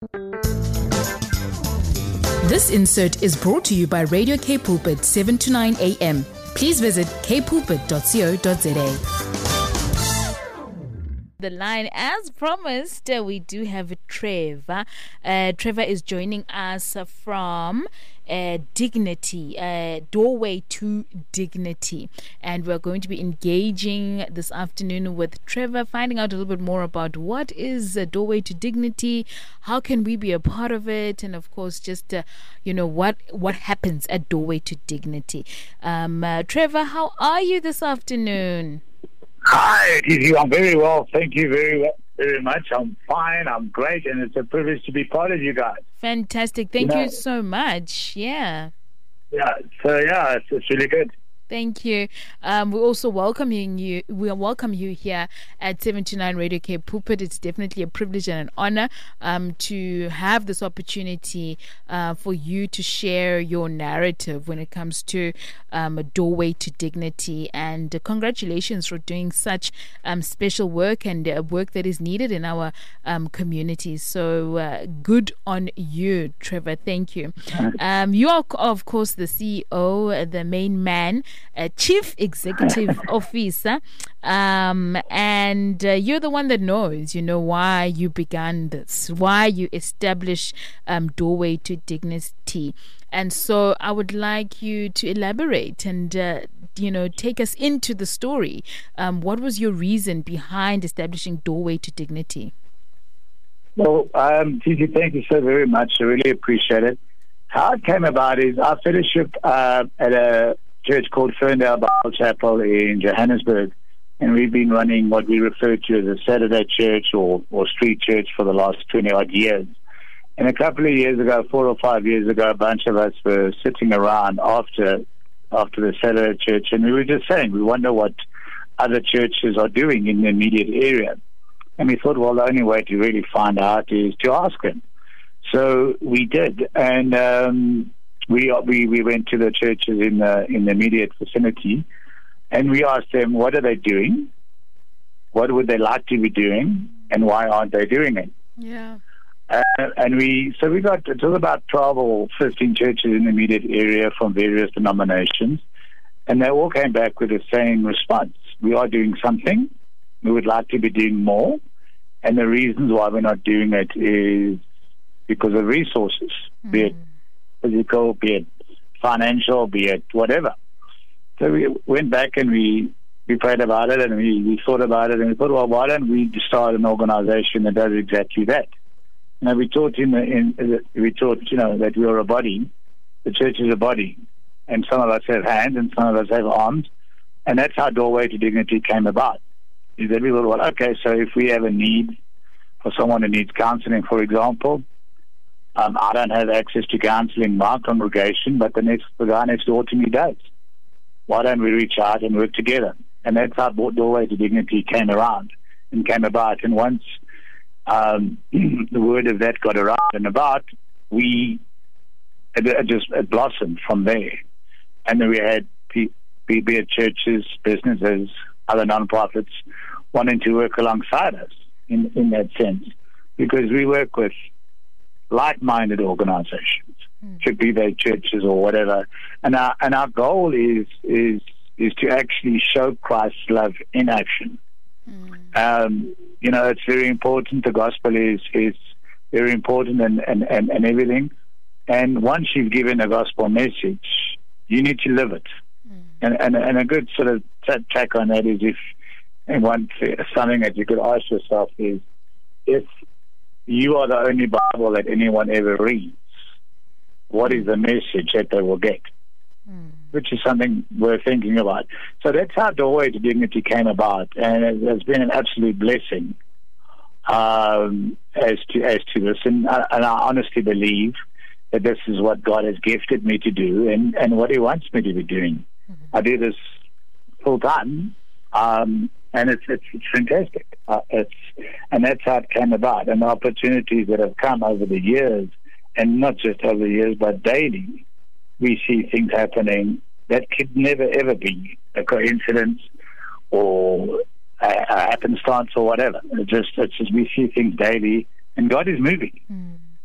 This insert is brought to you by Radio K Pulpit 7 to 9 a.m. Please visit kpulpit.co.za. The line, as promised, we do have Trevor. Trevor is joining us from Dignity, Doorway to Dignity. And we're going to be engaging this afternoon with Trevor, finding out a little bit more about what is Doorway to Dignity, how can we be a part of it, and of course, just, what happens at Doorway to Dignity. Trevor, how are you this afternoon? Hi, Tizzy. I'm very well. Thank you very much. I'm fine. I'm great. And it's a privilege to be part of you guys. Fantastic. Thank you so much. Yeah. It's really good. Thank you. We're also welcoming you. We welcome you here at 7 to 9 Radio K Pulpit. It's definitely a privilege and an honor to have this opportunity for you to share your narrative when it comes to a Doorway to Dignity. And congratulations for doing such special work and work that is needed in our community. So good on you, Trevor. Thank you. You are, of course, the CEO, the main man, Chief Executive Officer, and you're the one that knows, why you began this, why you established Doorway to Dignity. And so I would like you to elaborate and, take us into the story. What was your reason behind establishing Doorway to Dignity? Well, Tizzy, thank you so very much. I really appreciate it. How it came about is our fellowship at a church called Ferndale Bible Chapel in Johannesburg, and we've been running what we refer to as a Saturday church or street church for the last 20-odd years. And a couple of years ago, 4 or 5 years ago, a bunch of us were sitting around after the Saturday church, and we were just saying, we wonder what other churches are doing in the immediate area. And we thought, well, the only way to really find out is to ask them. So we did, and we went to the churches in the immediate vicinity, and we asked them, what are they doing? What would they like to be doing? And why aren't they doing it? Yeah. And we got, it was about 12 or 15 churches in the immediate area from various denominations, and they all came back with the same response. We are doing something. We would like to be doing more. And the reasons why we're not doing it is because of resources, be it physical, be it financial, be it whatever. So we went back and we prayed about it, and we thought about it, and we thought, well, why don't we start an organization that does exactly that? We taught that we are a body. The church is a body, and some of us have hands and some of us have arms, and that's how Doorway to Dignity came about. Is that we thought, well, okay, so if we have a need for someone who needs counseling, for example, I don't have access to counseling in my congregation, but the guy next door to me does. Why don't we reach out and work together? And that's how Doorway to Dignity came around and came about. And once the word of that got around and about, it blossomed from there. And then we had be it churches, businesses, other non-profits wanting to work alongside us in that sense, because we work with like-minded organizations, could be they churches or whatever, and our goal is to actually show Christ's love in action. It's very important. The gospel is very important and everything. And once you've given a gospel message, you need to live it. And a good sort of tack on that is something that you could ask yourself is, if you are the only Bible that anyone ever reads, what is the message that they will get? Which is something we're thinking about. So that's how Doorway to Dignity came about, and it has been an absolute blessing as to this. And I honestly believe that this is what God has gifted me to do, and what He wants me to be doing. I do this full time, and it's fantastic. And that's how it came about. And the opportunities that have come over the years, and not just over the years, but daily, we see things happening that could never, ever be a coincidence or a happenstance or whatever. It's just we see things daily, and God is moving.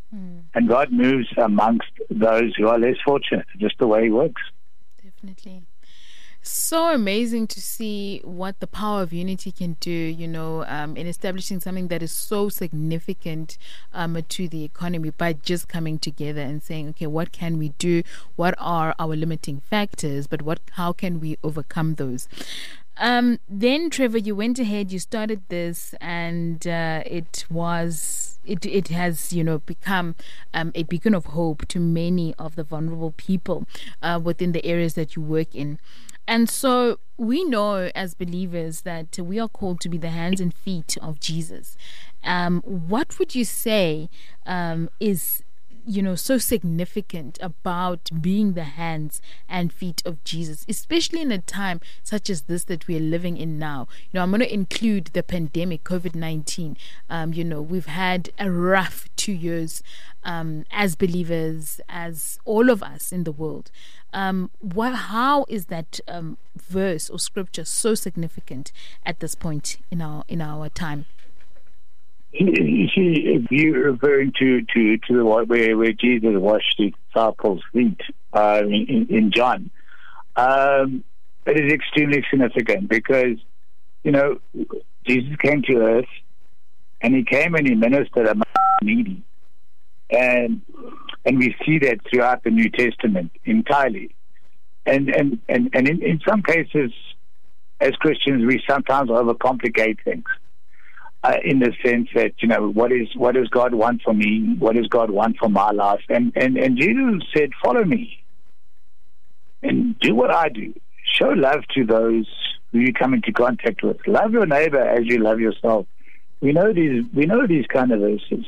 And God moves amongst those who are less fortunate, just the way He works. Definitely. So amazing to see what the power of unity can do, in establishing something that is so significant to the economy by just coming together and saying, okay, what can we do? What are our limiting factors? But how can we overcome those? Then, Trevor, you went ahead, you started this, and it has, become a beacon of hope to many of the vulnerable people within the areas that you work in. And so we know as believers that we are called to be the hands and feet of Jesus. What would you say is so significant about being the hands and feet of Jesus, especially in a time such as this that we are living in now? I'm going to include the pandemic, COVID-19. We've had a rough 2 years as believers, as all of us in the world. How is that verse or scripture so significant at this point in our time? You see, if you're referring to the one where Jesus washed the disciples' feet in John, it is extremely significant because, Jesus came to earth and He came and He ministered among the needy. And we see that throughout the New Testament entirely. And in some cases, as Christians, we sometimes overcomplicate things. In the sense that, what does God want for me? What does God want for my life? And Jesus said, follow me and do what I do. Show love to those who you come into contact with. Love your neighbor as you love yourself. We know these kind of verses.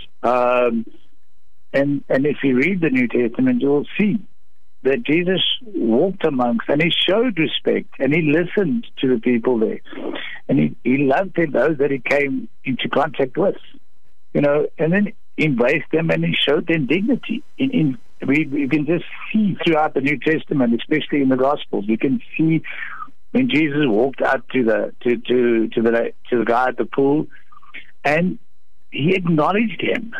And if you read the New Testament, you'll see that Jesus walked amongst, and He showed respect, and He listened to the people there, and he loved those that He came into contact with, and then embraced them, and He showed them dignity. We can just see throughout the New Testament, especially in the Gospels, we can see when Jesus walked out to the guy at the pool, and He acknowledged him,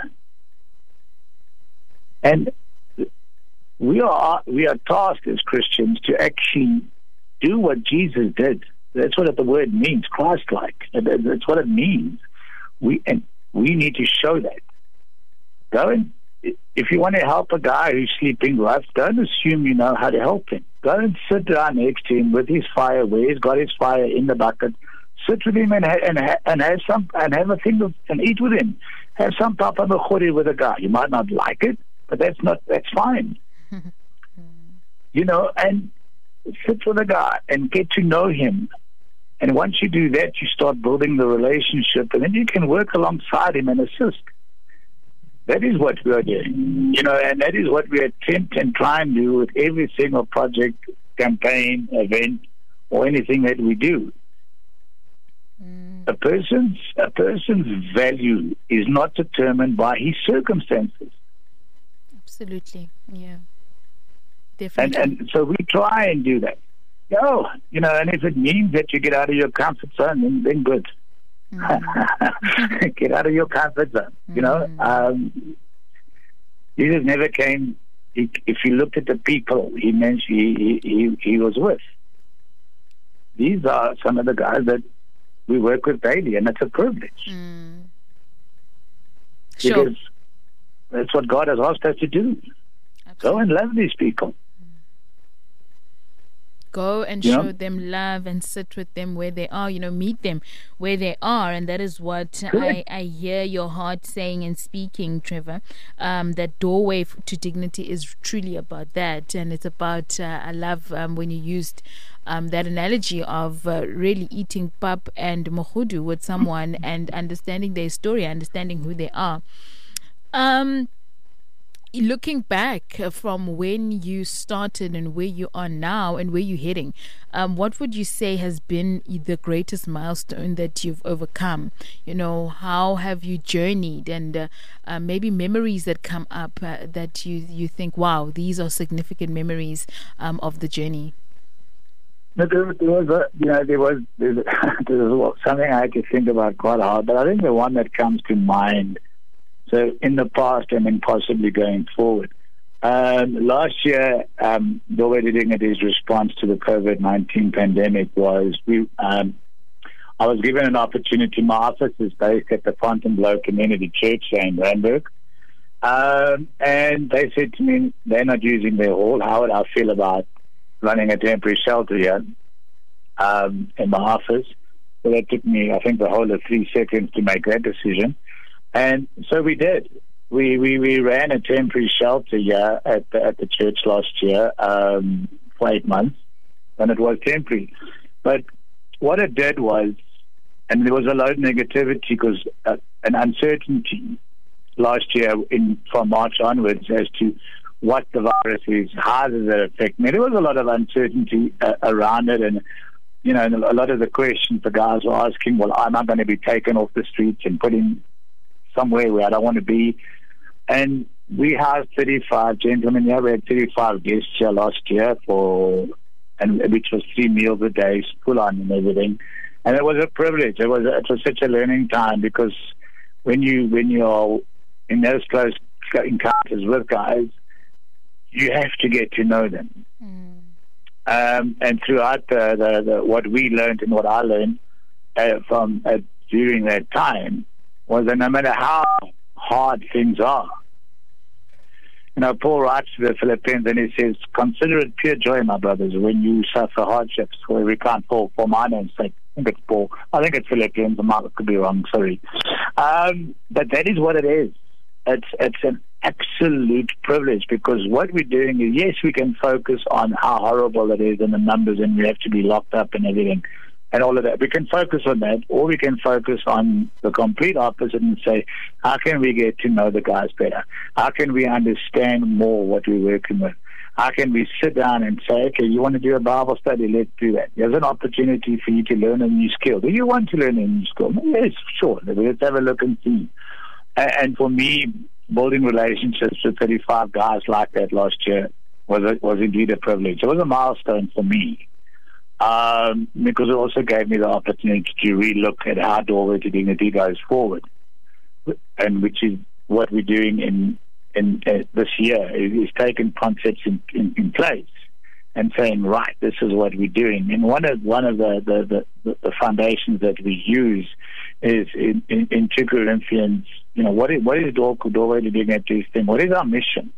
and we are tasked as Christians to actually do what Jesus did. That's what the word means, Christ-like. That's what it means. We need to show that. If you want to help a guy who's sleeping rough, don't assume you know how to help him. Go and sit down next to him with his fire, where he's got his fire in the bucket. Sit with him and have some, and have a thing and eat with him. Have some papa mechori with a guy. You might not like it, but that's fine. And sit with a guy and get to know him. And once you do that, you start building the relationship, and then you can work alongside him and assist. That is what we are doing, and that is what we attempt and try and do with every single project, campaign, event, or anything that we do. A person's value is not determined by his circumstances. Absolutely, yeah. Definitely. And so we try and do that. And if it means that you get out of your comfort zone, then good. Get out of your comfort zone. Jesus never came. If you looked at the people he was with, these are some of the guys that we work with daily, and it's a privilege. Sure. Because that's what God has asked us to do. Absolutely. Go and love these people. Go and show them love and sit with them where they are, meet them where they are. And that is what I hear your heart saying and speaking, Trevor. That doorway to dignity is truly about that. And it's about, I love when you used that analogy of really eating pap and mohudu with someone and understanding their story, understanding who they are. Looking back from when you started and where you are now and where you're heading, what would you say has been the greatest milestone that you've overcome? How have you journeyed, and maybe memories that come up that you think, wow, these are significant memories of the journey? There was something I had to think about quite hard, but I think the one that comes to mind So in the past and then possibly going forward. Last year, the way doing it is response to the COVID-19 pandemic was I was given an opportunity. My office is based at the Fontainebleau Community Church in Randburg. And they said to me, they're not using their hall. How would I feel about running a temporary shelter here in my office? So that took me, I think, the whole of 3 seconds to make that decision. And so we did. We ran a temporary shelter here at the church last year for 8 months, and it was temporary. But what it did was, and there was a lot of negativity because an uncertainty last year from March onwards as to what the virus is, how does it affect me. There was a lot of uncertainty around it, and a lot of the questions the guys were asking, well, am I going to be taken off the streets and put in somewhere where I don't want to be? And we have 35 gentlemen here. We had 35 guests here last year which was 3 meals a day, full on and everything. And it was a privilege. It was such a learning time because when you're in those close encounters with guys, you have to get to know them. And throughout the what we learned and what I learned during that time was that no matter how hard things are, Paul writes to the Philippians and he says, "Consider it pure joy, my brothers, when you suffer hardships for every kind, for my name's sake." I think it's Paul. I think it's Philippians. I could be wrong. Sorry, but that is what it is. It's an absolute privilege because what we're doing is, yes, we can focus on how horrible it is and the numbers, and we have to be locked up and everything, and all of that. We can focus on that, or we can focus on the complete opposite and say, how can we get to know the guys better? How can we understand more what we're working with? How can we sit down and say, okay, you want to do a Bible study? Let's do that. There's an opportunity for you to learn a new skill. Do you want to learn a new skill? Yes, sure. Let's have a look and see. And for me, building relationships with 35 guys like that last year was indeed a privilege. It was a milestone for me. Because it also gave me the opportunity to relook at how Doorway to Dignity goes forward, and which is what we're doing in this year is taking concepts in place and saying, right, this is what we're doing. And one of the foundations that we use is in 2 Corinthians. What is Doorway to Dignity thing? What is our mission?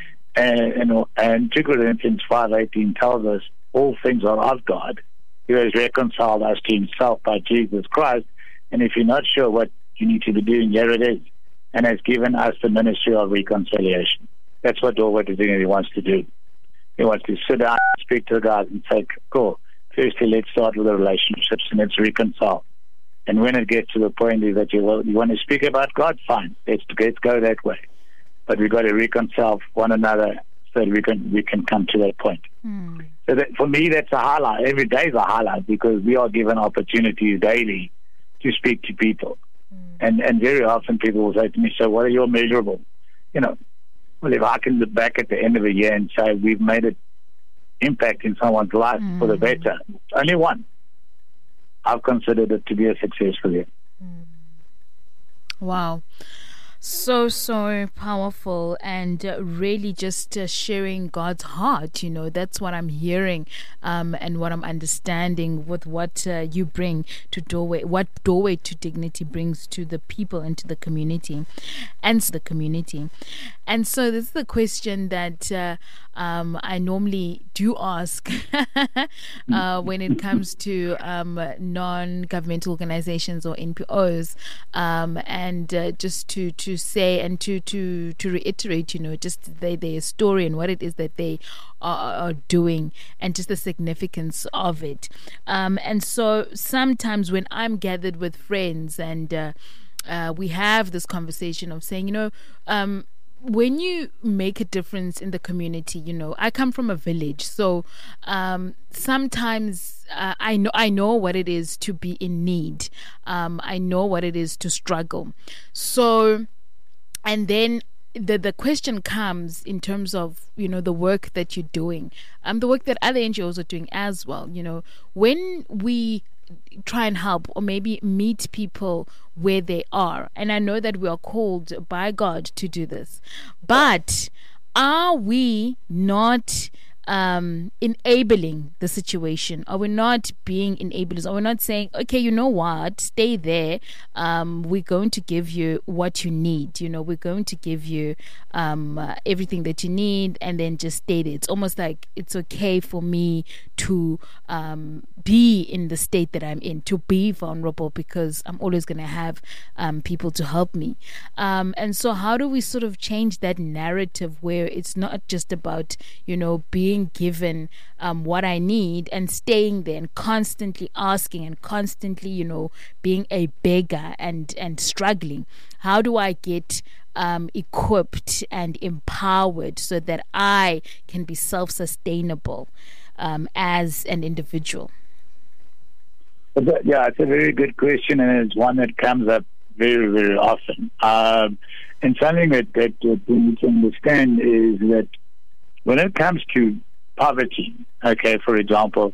And 2 Corinthians 5:18 tells us, all things are of God, who has reconciled us to himself by Jesus Christ. And if you're not sure what you need to be doing, here it is. And has given us the ministry of reconciliation. That's what Doorway to Dignity wants to do. He wants to sit down and speak to the guys and say, cool, firstly, let's start with the relationships and let's reconcile. And when it gets to the point is that you want to speak about God, fine, let's go that way. But we've got to reconcile one another so that we can come to that point. So that, for me, that's a highlight. Every day is a highlight because we are given opportunities daily to speak to people. And very often people will say to me, so what are your measurables? Well, if I can look back at the end of the year and say we've made an impact in someone's life for the better, only one, I've considered it to be a successful year. Wow. So powerful, and really just sharing God's heart. That's what I'm hearing and what I'm understanding with what you bring to Doorway, what Doorway to Dignity brings to the people and to the community and to the community. And so this is the question that I normally do ask when it comes to non-governmental organizations or NPOs, and just to say and to reiterate, just their story and what it is that they are doing and just the significance of it. And so sometimes when I'm gathered with friends and we have this conversation of saying, when you make a difference in the community, I come from a village, so sometimes I know what it is to be in need. I know what it is to struggle. So, and then the question comes in terms of, the work that you're doing, the work that other NGOs are doing as well. When we try and help, or maybe meet people where they are. And I know that we are called by God to do this, but are we not enabling the situation? Are we not being enablers? Are we not saying, okay, you know what, stay there, we're going to give you what you need, we're going to give you everything that you need, and then just stay there? It's almost like it's okay for me to be in the state that I'm in, to be vulnerable, because I'm always going to have people to help me. And so how do we sort of change that narrative where it's not just about, being given what I need and staying there and constantly asking and constantly, being a beggar and struggling? How do I get equipped and empowered so that I can be self-sustainable as an individual? Yeah, it's a very good question, and it's one that comes up very, very often. And something that we need to understand is that when it comes to poverty, okay, for example,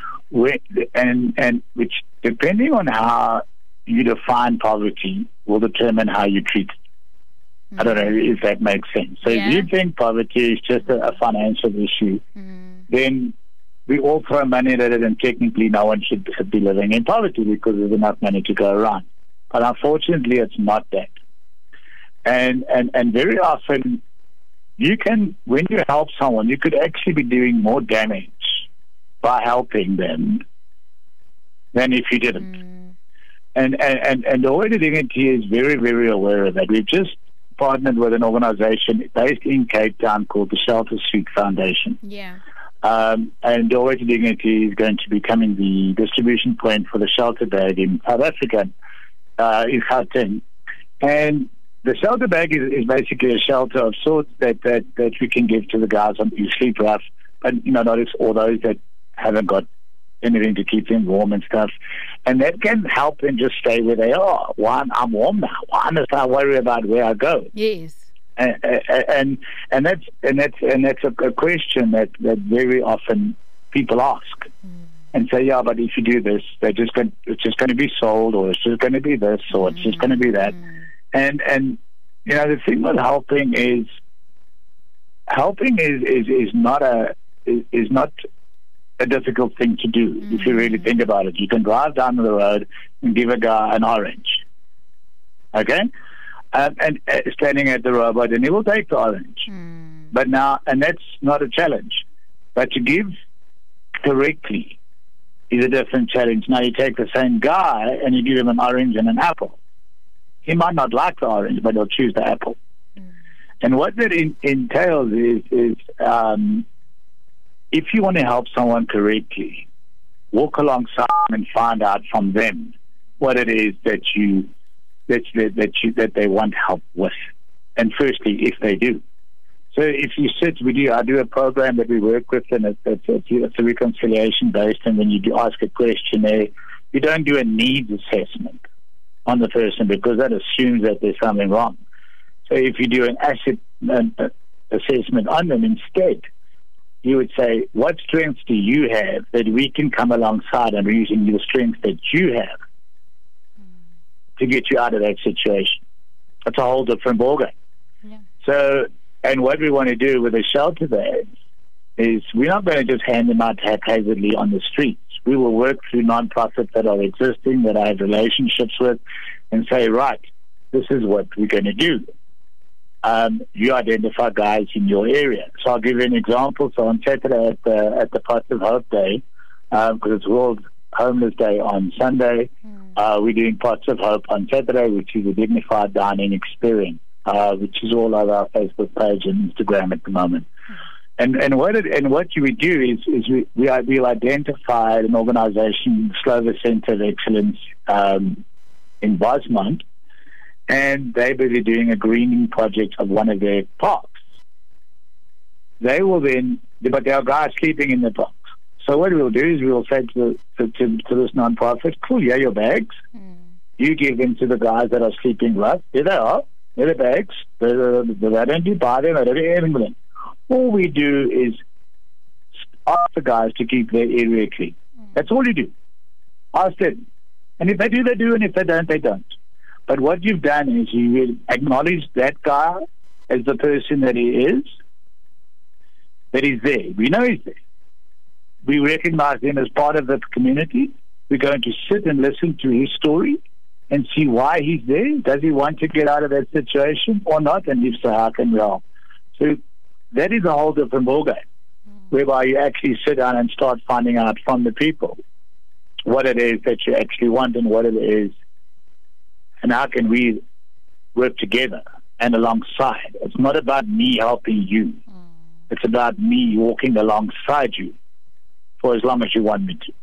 and which, depending on how you define poverty, will determine how you treat it. I don't know if that makes sense. So if you think poverty is just a financial issue, then we all throw money at it, and technically no one should be living in poverty because there's enough money to go around. But unfortunately, it's not that. And very often, when you help someone, you could actually be doing more damage by helping them than if you didn't. And the World Dignity is very, very aware of that. We've just partnered with an organization based in Cape Town called the Shelter Suite Foundation. Yeah. And the World Dignity is going to be becoming the distribution point for the shelter bag in South Africa, in Gauteng. And the shelter bag is basically a shelter of sorts that we can give to the guys who sleep rough, but not all those that haven't got anything to keep them warm and stuff. And that can help them just stay where they are. One, I'm warm now. Why must I worry about where I go? Yes. And that's a question that very often people ask. And say, yeah, but if you do this, it's just going to be sold, or it's just going to be this, or it's just going to be that. And the thing with helping is not a difficult thing to do if you really think about it. You can drive down the road and give a guy an orange, okay, and standing at the robot, and he will take the orange. But now, and that's not a challenge, but to give correctly is a different challenge. Now you take the same guy and you give him an orange and an apple. He might not like the orange, but he'll choose the apple. And what that entails is if you want to help someone correctly, walk alongside them and find out from them what it is that they want help with. And firstly, if they do. So if you sit with you, I do a program that we work with, and it's a reconciliation based, and when you do ask a questionnaire, you don't do a needs assessment on the person, because that assumes that there's something wrong. So if you do an asset assessment on them instead, you would say, what strengths do you have that we can come alongside and using the strengths that you have to get you out of that situation? That's a whole different ballgame. Yeah. So, and what we want to do with the shelter bags is we're not going to just hand them out haphazardly on the streets. We will work through nonprofits that are existing, that I have relationships with, and say, right, this is what we're going to do. You identify guys in your area. So I'll give you an example. So on Saturday at the Pots of Hope Day, because it's World Homeless Day on Sunday, we're doing Pots of Hope on Saturday, which is a dignified dining experience, which is all over our Facebook page and Instagram at the moment. And what you would do is we'll identify an organization, Slover Center of Excellence in Bosmont, and they're busy doing a greening project of one of their parks. They will then, but there are guys sleeping in the parks. So what we'll do is we'll say to this nonprofit, cool, yeah, your bags. You give them to the guys that are sleeping rough. There they are. They're the bags. They don't do buy them. They don't do anything with them. All we do is ask the guys to keep their area clean. That's all you do. Ask them. And if they do, they do, and if they don't, they don't. But what you've done is you will acknowledge that guy as the person that he is, that he's there. We know he's there. We recognize him as part of the community. We're going to sit and listen to his story and see why he's there. Does he want to get out of that situation or not? And if so, how can we help? So that is a whole different ballgame, whereby you actually sit down and start finding out from the people what it is that you actually want and what it is, and how can we work together and alongside. It's not about me helping you. It's about me walking alongside you for as long as you want me to.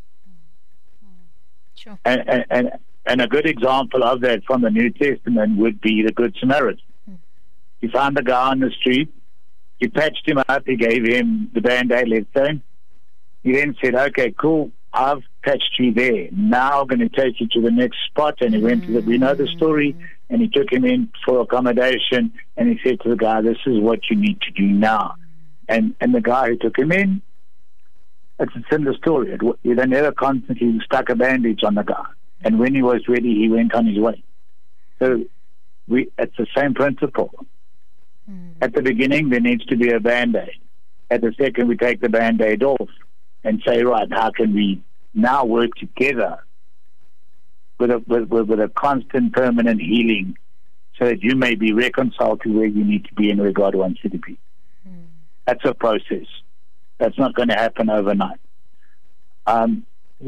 Sure. And a good example of that from the New Testament would be the Good Samaritan. He found the guy on the street. He patched him up. He gave him the Band-Aid, let's say. He then said, okay, cool, I've patched you there. Now I'm going to take you to the next spot. And he went to we know the story, and he took him in for accommodation, and he said to the guy, this is what you need to do now. And the guy who took him in, it's a similar story. They never constantly stuck a bandage on the guy. And when he was ready, he went on his way. So it's the same principle. At the beginning, there needs to be a Band-Aid. At the second, we take the Band-Aid off and say, right, how can we now work together with a constant, permanent healing so that you may be reconciled to where you need to be and where God wants you to be. That's a process. That's not going to happen overnight. From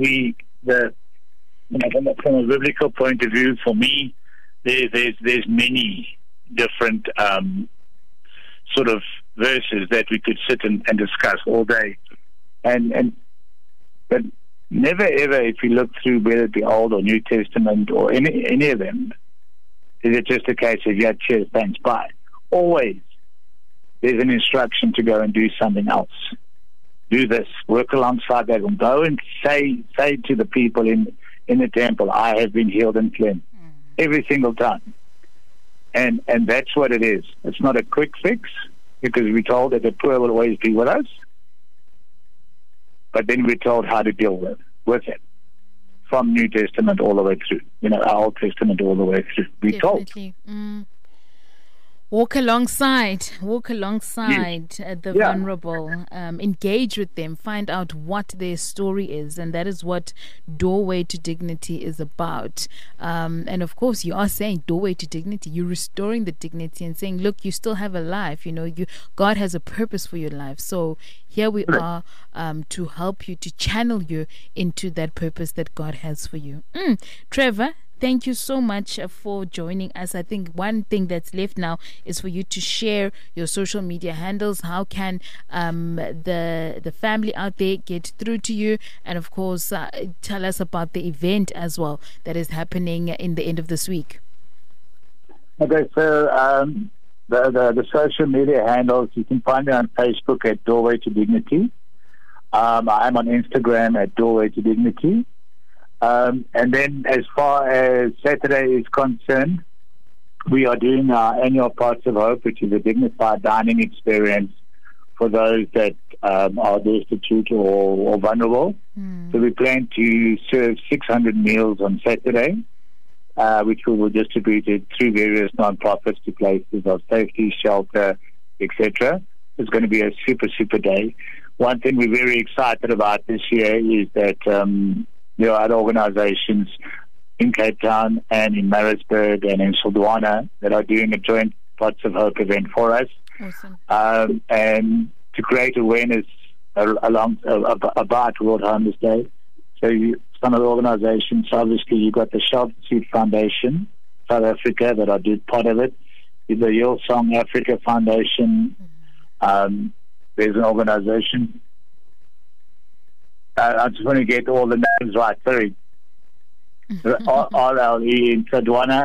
a biblical point of view, for me, there's many different sort of verses that we could sit and discuss all day, but never ever, if you look through whether it be Old or New Testament or any of them, is it just a case of yeah, cheers, thanks, bye. Always there's an instruction to go and do something else. Do this, work alongside that, and go and say to the people in the temple, I have been healed and cleansed every single time. And that's what it is. It's not a quick fix, because we're told that the poor will always be with us, but then we're told how to deal with it, from New Testament all the way through, our Old Testament all the way through. We're Definitely. told. Walk alongside the vulnerable, engage with them, find out what their story is, and that is what Doorway to Dignity is about. And of course, you are saying Doorway to Dignity, you're restoring the dignity and saying, look, you still have a life, God has a purpose for your life. So here we are to help you, to channel you into that purpose that God has for you. Trevor, thank you so much for joining us. I think one thing that's left now is for you to share your social media handles. How can the family out there get through to you? And of course, tell us about the event as well that is happening in the end of this week. Okay, so the social media handles, you can find me on Facebook at Doorway to Dignity. I'm on Instagram at Doorway to Dignity. And then as far as Saturday is concerned, we are doing our annual Parts of Hope, which is a dignified dining experience for those that are destitute or vulnerable. So we plan to serve 600 meals on Saturday, which we will distribute it through various non-profits to places of safety, shelter, etc. It's going to be a super, super day. One thing we're very excited about this year is that there are other organizations in Cape Town and in Maritzburg and in Sildwana that are doing a joint Parts of Hope event for us. Awesome. And to create awareness about World Homeless Day. So some of the organizations, obviously you've got the Shelter Seed Foundation, South Africa, that are part of it. The Hillsong Africa Foundation. There's an organization. I just want to get all the names right. Sorry. RLE in Sildwana.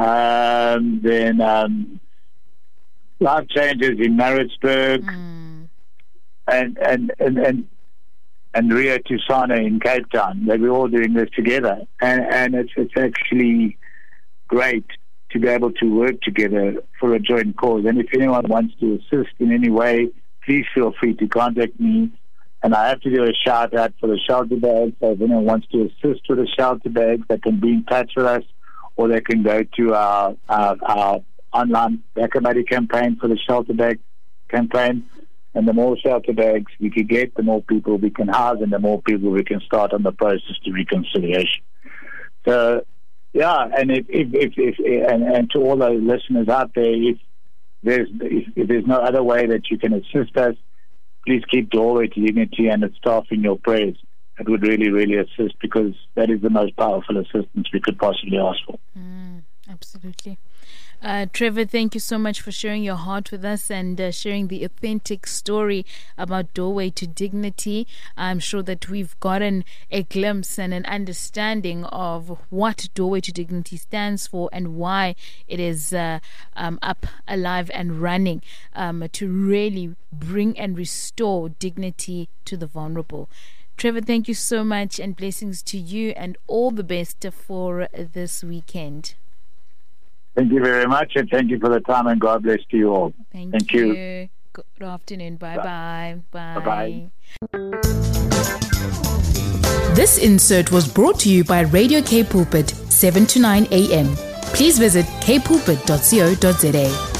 Then Life Changes in Maritzburg. And Rio Tusana in Cape Town. That we're all doing this together. And it's actually great to be able to work together for a joint cause. And if anyone wants to assist in any way, please feel free to contact me. And I have to do a shout out for the shelter bags. So if anyone wants to assist with the shelter bags, they can be in touch with us, or they can go to our online Bakamati campaign for the shelter bag campaign. And the more shelter bags we can get, the more people we can house, and the more people we can start on the process to reconciliation. So, yeah, and if to all the listeners out there, if there's no other way that you can assist us, please keep Doorway to Dignity and its staff in your prayers. It would really, really assist, because that is the most powerful assistance we could possibly ask for. Absolutely. Trevor, thank you so much for sharing your heart with us and sharing the authentic story about Doorway to Dignity. I'm sure that we've gotten a glimpse and an understanding of what Doorway to Dignity stands for and why it is up, alive and running to really bring and restore dignity to the vulnerable. Trevor, thank you so much, and blessings to you, and all the best for this weekend. Thank you very much, and thank you for the time, and God bless to you all. Thank you. Good afternoon. Bye-bye. Bye. This insert was brought to you by Radio K Pulpit, 7 to 9 a.m. Please visit kpulpit.co.za.